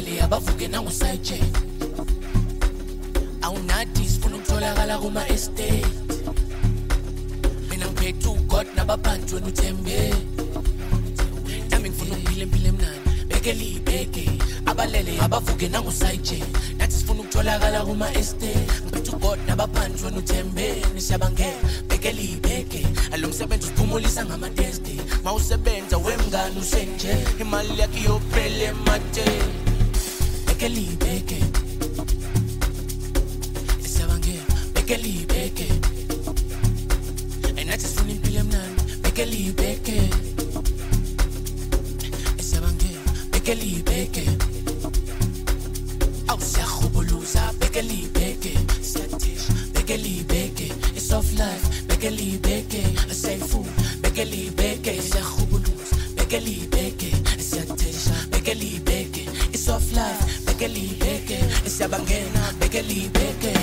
abalele abavuke nangu-side check awunathi sifuna ukutholakala kuma-estate mina ngiphethe ugod nabaphansi wena uthembe nami ngifuna ukuphila impilo emnandi bekele ibheke abalele abavuke nangu-side check nathi sifuna ukutholakala kuma-estate ngiphethe ugod nabaphansi wena uthembeni siyabangela bekele ibheke alo msebenzi usiphumulisa ngamatesti ma usebenza wemngani usenje imali yakhe iyophela emate bekele ibheke siyabangela bekele ibheke nathi sifuna impilo emnandi bekele ibheke siyabangela bekele ibheke awusiyahubuluza bekele ibheke siyathisha bekele ibheke soft life bekele ibheke say food bekele ibheke siyahubuluza bekele ibheke siyathisha bekele ibheke soft life bekele ibheke siyabangela bekele ibheke